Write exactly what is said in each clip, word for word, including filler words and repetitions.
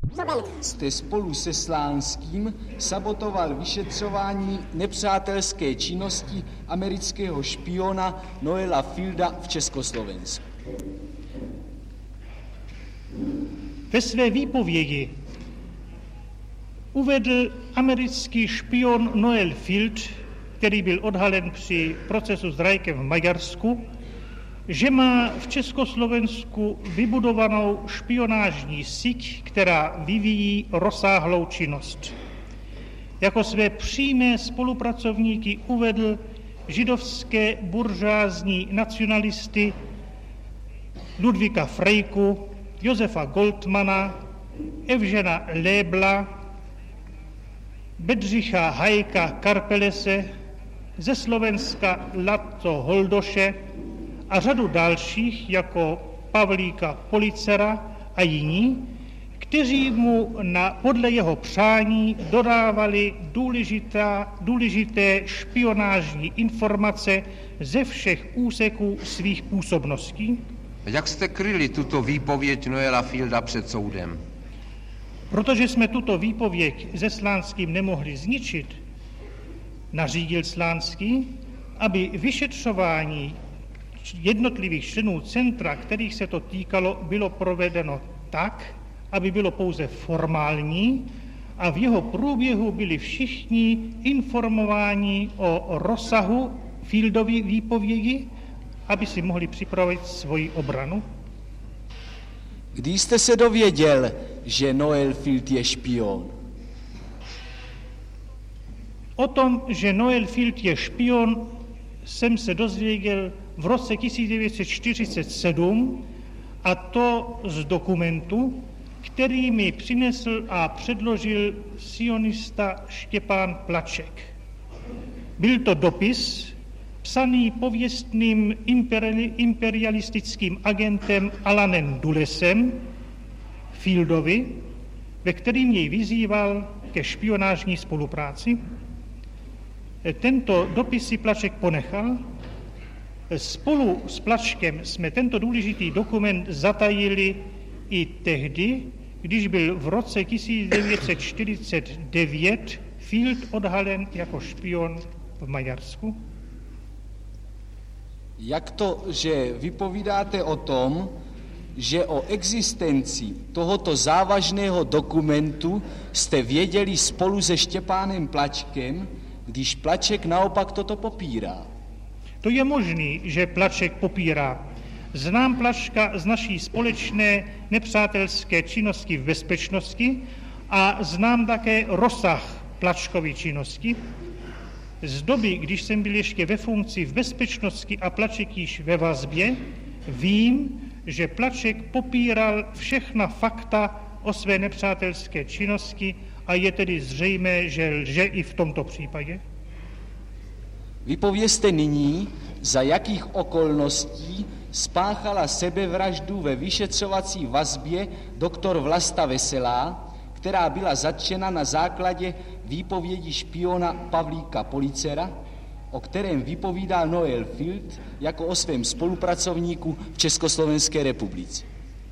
Jste spolu se Slánským sabotoval vyšetřování nepřátelské činnosti amerického špiona Noela Fielda v Československu. Ve své výpovědi uvedl americký špion Noel Field, který byl odhalen při procesu s Reichem v Maďarsku, že má v Československu vybudovanou špionážní síť, která vyvíjí rozsáhlou činnost. Jako své přímé spolupracovníky uvedl židovské buržoázní nacionalisty Ludvíka Frejku, Josefa Goldmana, Evžena Lébla, Bedřicha Hajka Karpelese, ze Slovenska Laco Holdoše a řadu dalších jako Pavlíka Policera a jiní, kteří mu na, podle jeho přání dodávali důležitá, důležité špionážní informace ze všech úseků svých působností. Jak jste kryli tuto výpověď Noela Fielda před soudem? Protože jsme tuto výpověď se Slánským nemohli zničit, nařídil Slánský, aby vyšetřování jednotlivých členů centra, kterých se to týkalo, bylo provedeno tak, aby bylo pouze formální a v jeho průběhu byli všichni informováni o rozsahu Fieldovy výpovědi, aby si mohli připravit svoji obranu. Kdy jste se dověděl, že Noel Field je špion? O tom, že Noel Field je špion, jsem se dozvěděl v roce tisíc devět set čtyřicet sedm, a to z dokumentu, který mi přinesl a předložil sionista Štěpán Plaček. Byl to dopis psaný pověstným imperialistickým agentem Alanem Dullesem Fieldovi, ve kterým jej vyzýval ke špionážní spolupráci. Tento dopis si Plaček ponechal. Spolu s Plačkem jsme tento důležitý dokument zatajili i tehdy, když byl v roce tisíc devět set čtyřicet devět Field odhalen jako špion v Maďarsku. Jak to, že vypovídáte o tom, že o existenci tohoto závažného dokumentu jste věděli spolu se Štěpánem Plačkem, když Plaček naopak toto popírá? To je možný, že Plaček popírá. Znám Plačka z naší společné nepřátelské činnosti v bezpečnosti a znám také rozsah Plačkovy činnosti. Z doby, když jsem byl ještě ve funkci v bezpečnosti a Plaček již ve vazbě, vím, že Plaček popíral všechna fakta o své nepřátelské činnosti a je tedy zřejmé, že lže i v tomto případě. Vypovězte nyní, za jakých okolností spáchala sebevraždu ve vyšetřovací vazbě doktor Vlasta Veselá, která byla zatčena na základě výpovědi špiona Pavlíka Policera, o kterém vypovídal Noel Field jako o svém spolupracovníku v Československé republice.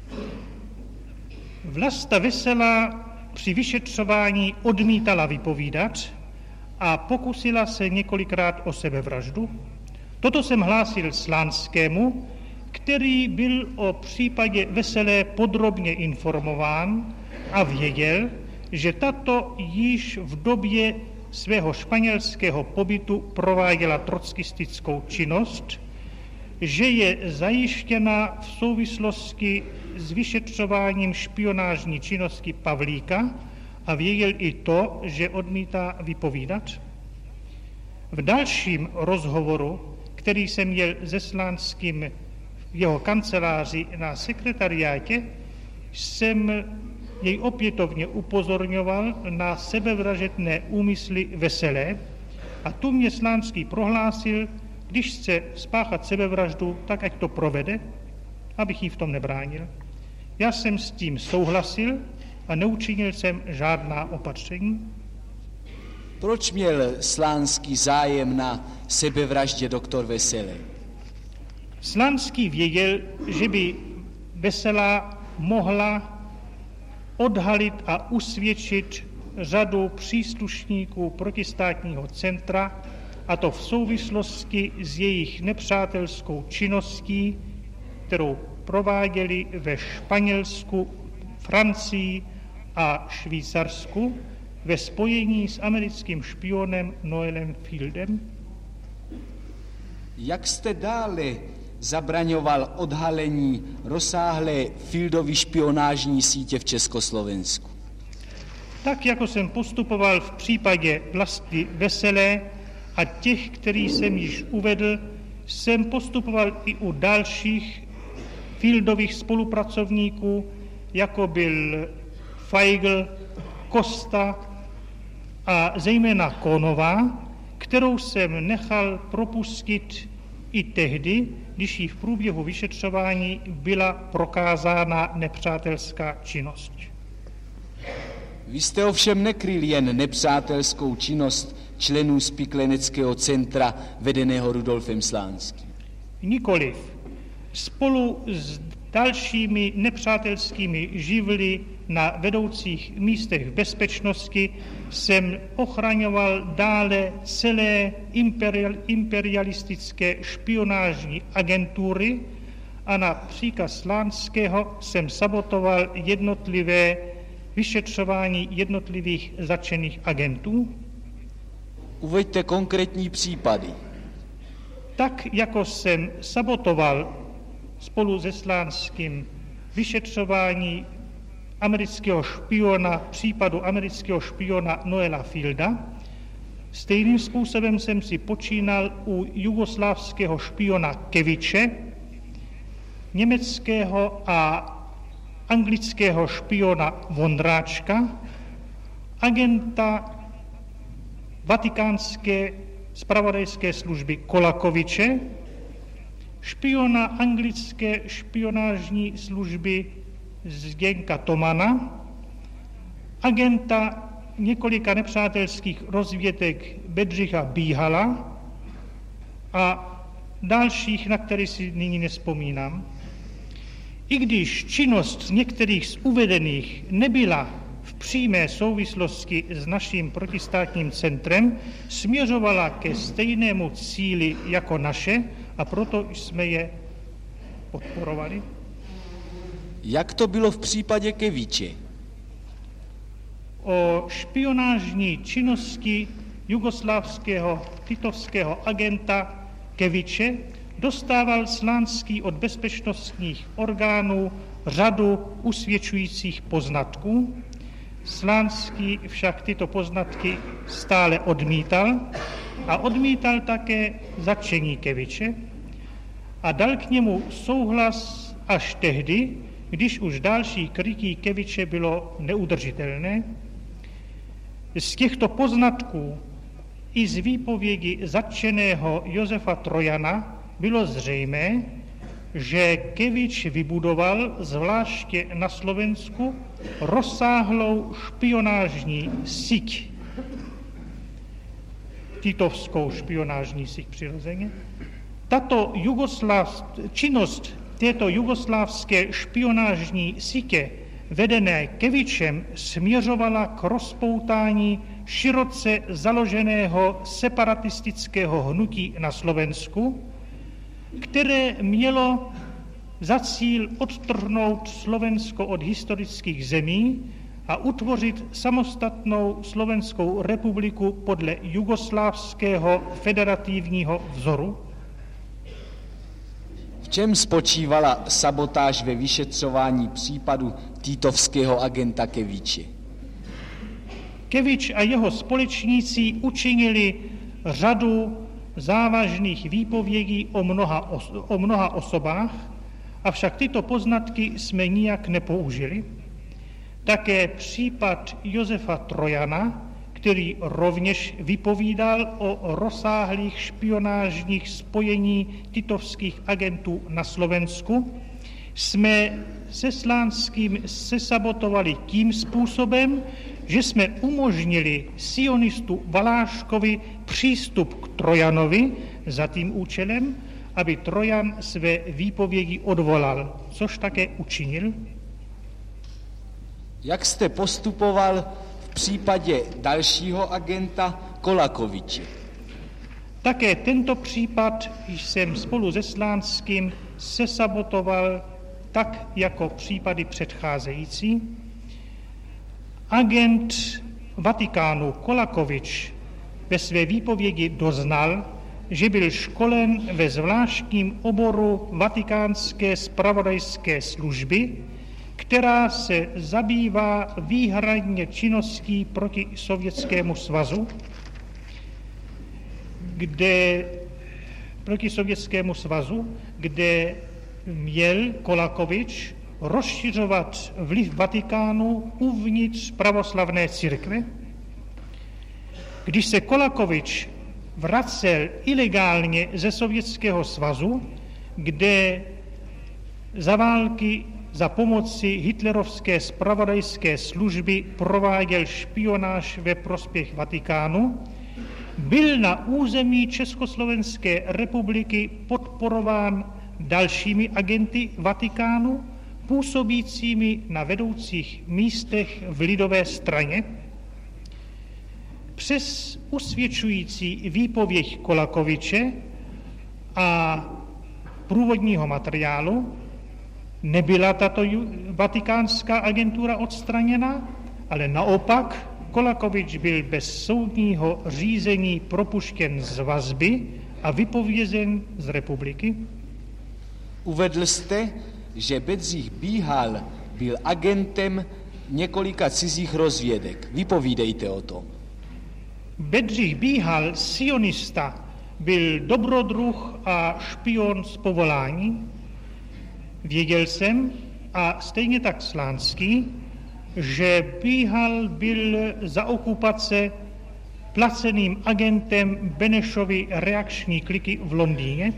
Vlasta Veselá při vyšetřování odmítala vypovídat a pokusila se několikrát o sebevraždu. Toto jsem hlásil Slánskému, který byl o případě Veselé podrobně informován a věděl, že tato již v době svého španělského pobytu prováděla trockistickou činnost, že je zajištěna v souvislosti s vyšetřováním špionážní činnosti Pavlíka a věděl i to, že odmítá vypovídat. V dalším rozhovoru, který jsem měl se Slánským v jeho kanceláři na sekretariátě, jsem jej opětovně upozorňoval na sebevražedné úmysly Veselé a tu mě Slánský prohlásil, když chce spáchat sebevraždu, tak ať to provede, abych jí v tom nebránil. Já jsem s tím souhlasil a neučinil jsem žádná opatření. Proč měl Slánský zájem na sebevraždě doktor Veselé? Slánský věděl, že by Veselá mohla odhalit a usvědčit řadu příslušníků protistátního centra, a to v souvislosti s jejich nepřátelskou činností, kterou prováděli ve Španělsku, Francii a Švýcarsku ve spojení s americkým špionem Noelem Fieldem. Jak jste dále zabraňoval odhalení rozsáhlé Fieldovy špionážní sítě v Československu? Tak, jako jsem postupoval v případě Vlasty Veselé a těch, který jsem již uvedl, jsem postupoval i u dalších Fieldových spolupracovníků, jako byl Feigl, Costa a zejména Konová, kterou jsem nechal propustit i tehdy, když jí v průběhu vyšetřování byla prokázána nepřátelská činnost. Vy jste ovšem nekryl jen nepřátelskou činnost členů Spikleneckého centra vedeného Rudolfem Slánským. Nikoliv. Spolu s dalšími nepřátelskými živly na vedoucích místech bezpečnosti jsem ochraňoval dále celé imperial, imperialistické špionážní agentury a na příkaz Slánského jsem sabotoval jednotlivé vyšetřování jednotlivých zatčených agentů. Uveďte konkrétní případy. Tak, jako jsem sabotoval spolu se Slánským vyšetřování amerického špiona, případu amerického špiona Noela Fielda, stejným způsobem jsem si počínal u jugoslávského špiona Keviče, německého a anglického špiona Vondráčka, agenta vatikánské zpravodajské služby Kolakoviče, špiona anglické špionážní služby Zdenka Tomana, agenta několika nepřátelských rozvědek Bedřicha Bíhala a dalších, na které si nyní nespomínám. I když činnost z některých z uvedených nebyla v přímé souvislosti s naším protistátním centrem, směřovala ke stejnému cíli jako naše a proto jsme je podporovali. Jak to bylo v případě Keviče? O špionážní činnosti jugoslávského titovského agenta Keviče dostával Slánský od bezpečnostních orgánů řadu usvědčujících poznatků. Slánský však tyto poznatky stále odmítal a odmítal také zatčení Keviče a dal k němu souhlas až tehdy, když už další krytí Keviče bylo neudržitelné. Z těchto poznatků i z výpovědi zatčeného Josefa Trojana bylo zřejmé, že Kevič vybudoval zvláště na Slovensku rozsáhlou špionážní síť. Titovskou špionážní síť přirozeně. Tato jugosláv, činnost této jugoslávské špionážní sítě vedené Kevičem směřovala k rozpoutání široce založeného separatistického hnutí na Slovensku, které mělo za cíl odtrhnout Slovensko od historických zemí a utvořit samostatnou Slovenskou republiku podle jugoslávského federativního vzoru. V čem spočívala sabotáž ve vyšetřování případu titovského agenta Keviče? Kevič a jeho společníci učinili řadu závažných výpovědí o mnoha, os- o mnoha osobách, avšak tyto poznatky jsme nijak nepoužili. Také případ Josefa Trojana, který rovněž vypovídal o rozsáhlých špionážních spojení titovských agentů na Slovensku, jsme se Slánským sesabotovali tím způsobem, že jsme umožnili sionistu Valáškovi přístup k Trojanovi za tím účelem, aby Trojan své výpovědi odvolal, což také učinil. Jak jste postupoval v případě dalšího agenta Kolakoviče? Také tento případ jsem spolu se Slánským sesabotoval tak, jako případy předcházející. Agent Vatikánu Kolakovič ve své výpovědi doznal, že byl školen ve zvláštním oboru vatikánské zpravodajské služby, která se zabývá výhradně činností proti Sovětskému svazu, kde, proti Sovětskému svazu, kde měl Kolakovič rozšiřovat vliv Vatikánu uvnitř pravoslavné církve. Když se Kolakovič vracel ilegálně ze Sovětského svazu, kde za války za pomoci hitlerovské zpravodajské služby prováděl špionáž ve prospěch Vatikánu, byl na území Československé republiky podporován dalšími agenty Vatikánu, působícími na vedoucích místech v lidové straně. Přes usvědčující výpověď Kolakoviče a průvodního materiálu nebyla tato vatikánská agentura odstraněna, ale naopak Kolakovič byl bez soudního řízení propuštěn z vazby a vypovězen z republiky. Uvedl jste, že Bedřich Bíhal byl agentem několika cizích rozvědek. Vypovídejte o tom. Bedřich Bíhal, sionista, byl dobrodruh a špion z povolání. Věděl jsem, a stejně tak Slánský, že Bíhal byl za okupace placeným agentem Benešovy reakční kliky v Londýně.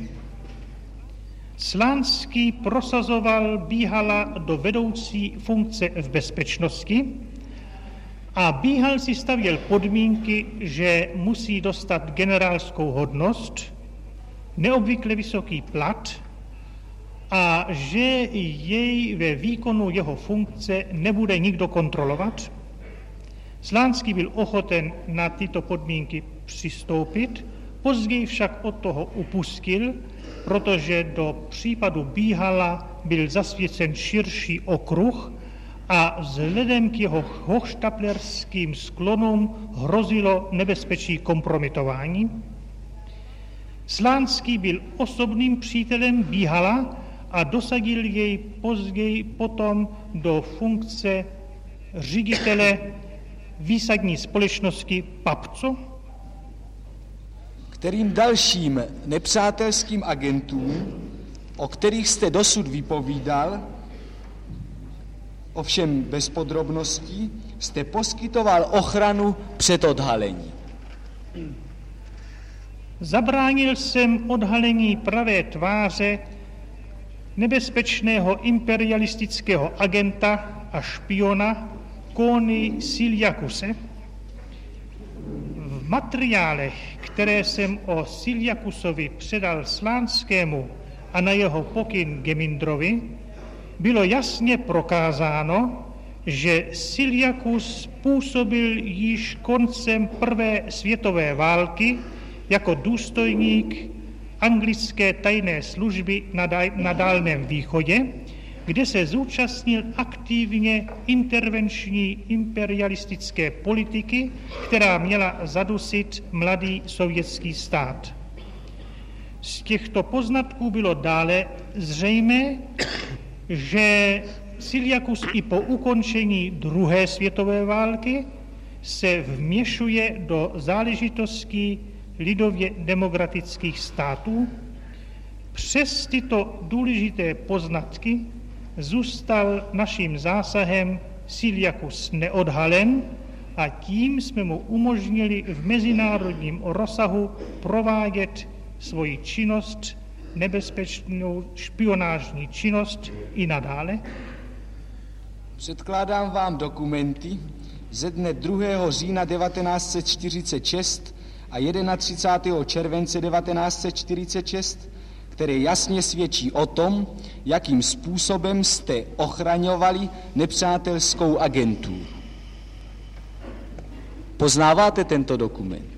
Slánský prosazoval Bíhala do vedoucí funkce v bezpečnosti a Bíhal si stavěl podmínky, že musí dostat generálskou hodnost, neobvykle vysoký plat a že jej ve výkonu jeho funkce nebude nikdo kontrolovat. Slánský byl ochoten na tyto podmínky přistoupit, později však od toho upustil, protože do případu Bíhala byl zasvěcen širší okruh a vzhledem k jeho hochštaplerským sklonům hrozilo nebezpečí kompromitování. Slánský byl osobným přítelem Bíhala a dosadil jej později potom do funkce ředitele výsadní společnosti Papco. Kterým dalším nepřátelským agentům, o kterých jste dosud vypovídal, ovšem bez podrobností, jste poskytoval ochranu před odhalení? Zabránil jsem odhalení pravé tváře nebezpečného imperialistického agenta a špiona Kóny Siljakuse. V materiálech, které jsem o Siljakusovi předal Slánskému a na jeho pokyn Gemindrovi, bylo jasně prokázáno, že Siljakus působil již koncem prvé světové války jako důstojník anglické tajné služby na, daj, na Dálném východě, kde se zúčastnil aktivně intervenční imperialistické politiky, která měla zadusit mladý sovětský stát. Z těchto poznatků bylo dále zřejmé, že Siljakus i po ukončení druhé světové války se vměšuje do záležitostí lidově demokratických států. Přes tyto důležité poznatky zůstal naším zásahem Siljakus neodhalen a tím jsme mu umožnili v mezinárodním rozsahu provádět svoji činnost, nebezpečnou špionážní činnost i nadále. Předkládám vám dokumenty ze dne druhého října devatenáct set čtyřicet šest a třicátého prvního července devatenáct set čtyřicet šest, které jasně svědčí o tom, jakým způsobem jste ochraňovali nepřátelskou agenturu. Poznáváte tento dokument?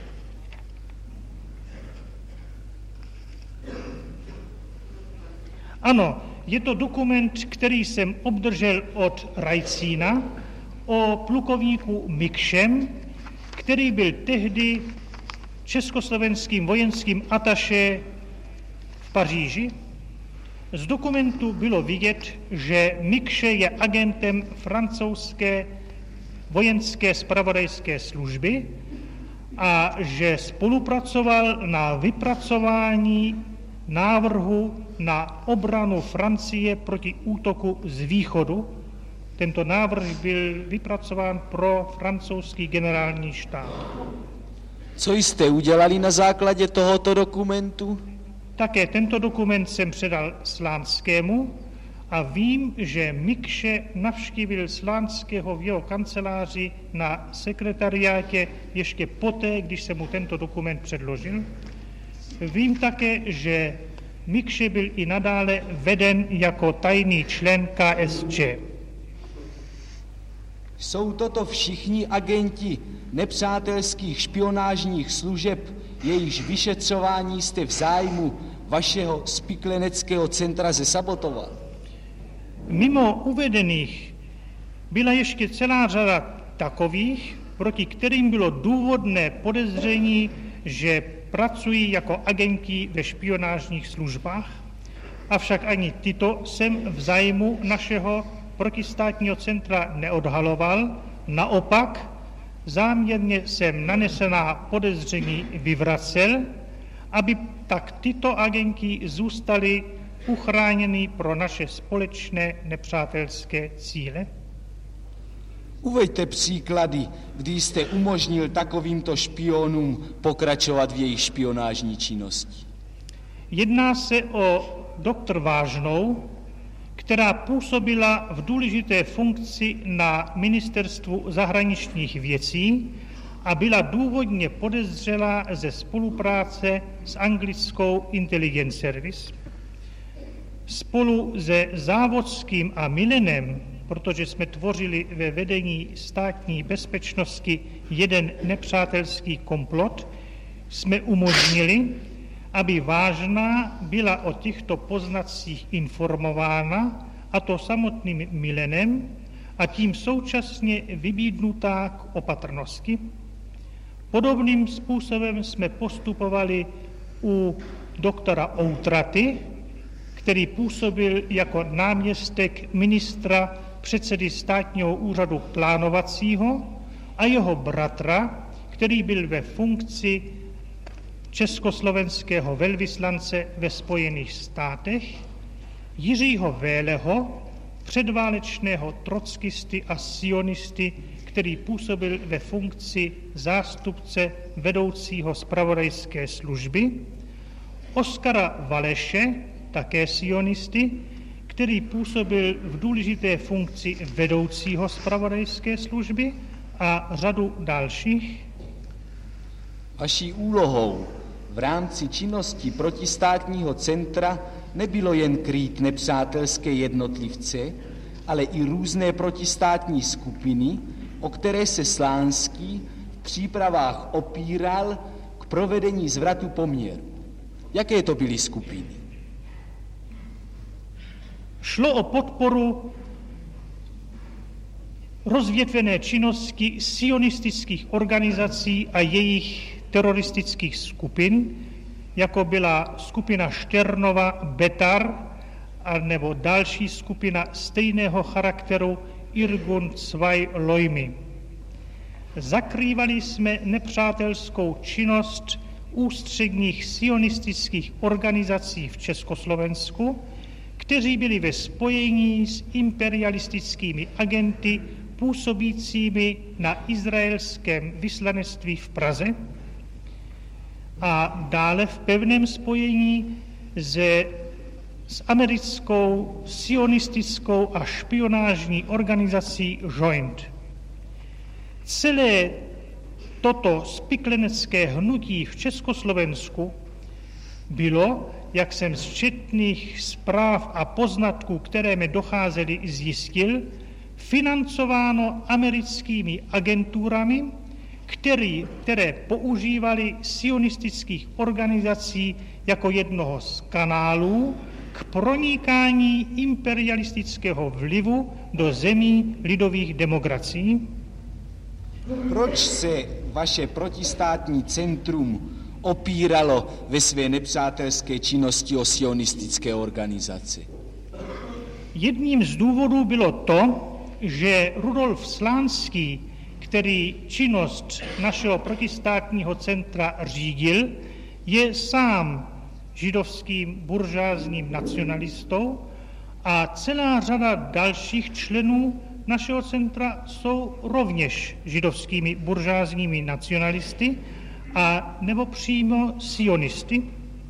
Ano, je to dokument, který jsem obdržel od Rajcína o plukovníku Mikšem, který byl tehdy československým vojenským ataše v Paříži. Z dokumentu bylo vidět, že Mikše je agentem francouzské vojenské zpravodajské služby a že spolupracoval na vypracování návrhu na obranu Francie proti útoku z východu. Tento návrh byl vypracován pro francouzský generální štáb. Co jste udělali na základě tohoto dokumentu? Také tento dokument jsem předal Slánskému a vím, že Mikše navštívil Slánského v jeho kanceláři na sekretariátě ještě poté, když jsem mu tento dokument předložil. Vím také, že Mikše byl i nadále veden jako tajný člen K S Č. Jsou toto všichni agenti nepřátelských špionážních služeb, jejichž vyšetřování jste v zájmu vašeho spikleneckého centra zesabotoval? Mimo uvedených byla ještě celá řada takových, proti kterým bylo důvodné podezření, že pracují jako agenti ve špionážních službách, avšak ani tyto jsem v zájmu našeho protistátního centra neodhaloval, naopak záměrně jsem nanesená podezření vyvracel, aby tak tyto agenti zůstali uchráněni pro naše společné nepřátelské cíle. Uveďte příklady, kdy jste umožnil takovýmto špionům pokračovat v jejich špionážní činnosti. Jedná se o doktor Vážnou, která působila v důležité funkci na ministerstvu zahraničních věcí a byla důvodně podezřelá ze spolupráce s anglickou Intelligence Service. Spolu se Závodským a Milenem, protože jsme tvořili ve vedení státní bezpečnosti jeden nepřátelský komplot, jsme umožnili, aby Vážná byla o těchto poznatcích informována, a to samotným Milenem, a tím současně vybídnutá k opatrnosti. Podobným způsobem jsme postupovali u doktora Outraty, který působil jako náměstek ministra předsedy státního úřadu plánovacího, a jeho bratra, který byl ve funkci československého velvyslance ve Spojených státech, Jiřího Véleho, předválečného trockisty a sionisty, který působil ve funkci zástupce vedoucího zpravodajské služby, Oskara Valeše, také sionisty, který působil v důležité funkci vedoucího zpravodajské služby, a řadu dalších. Vaší úlohou v rámci činnosti protistátního centra nebylo jen krýt nepřátelské jednotlivce, ale i různé protistátní skupiny, o které se Slánský v přípravách opíral k provedení zvratu poměru. Jaké to byly skupiny? Šlo o podporu rozvětvené činnosti sionistických organizací a jejich teroristických skupin, jako byla skupina Šternova, Betar, a nebo další skupina stejného charakteru Irgun Zwei Lojmy. Zakrývali jsme nepřátelskou činnost ústředních sionistických organizací v Československu, kteří byli ve spojení s imperialistickými agenty působícími na izraelském vyslanectví v Praze a dále v pevném spojení se, s americkou sionistickou a špionážní organizací Joint. Celé toto spiklenecké hnutí v Československu bylo, jak jsem z četných zpráv a poznatků, které mi docházely, zjistil, financováno americkými agenturami, který, které používali sionistických organizací jako jednoho z kanálů k pronikání imperialistického vlivu do zemí lidových demokracií. Proč se vaše protistátní centrum opíralo ve své nepřátelské činnosti o sionistické organizace? Jedním z důvodů bylo to, že Rudolf Slánský, který činnost našeho protistátního centra řídil, je sám židovským buržázním nacionalistou a celá řada dalších členů našeho centra jsou rovněž židovskými buržázními nacionalisty a nebo přímo sionisty.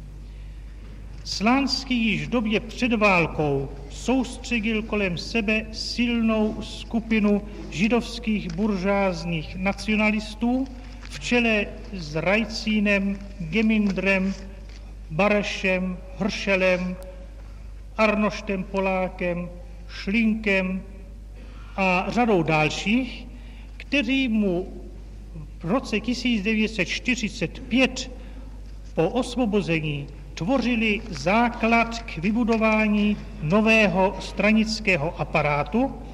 Slánský již v době před válkou soustředil kolem sebe silnou skupinu židovských buržázních nacionalistů v čele s Rajcínem, Gemindrem, Barešem, Hršelem, Arnoštem Polákem, Šlinkem a řadou dalších, kteří mu v roce tisíc devět set čtyřicet pět po osvobození tvořili základ k vybudování nového stranického aparátu,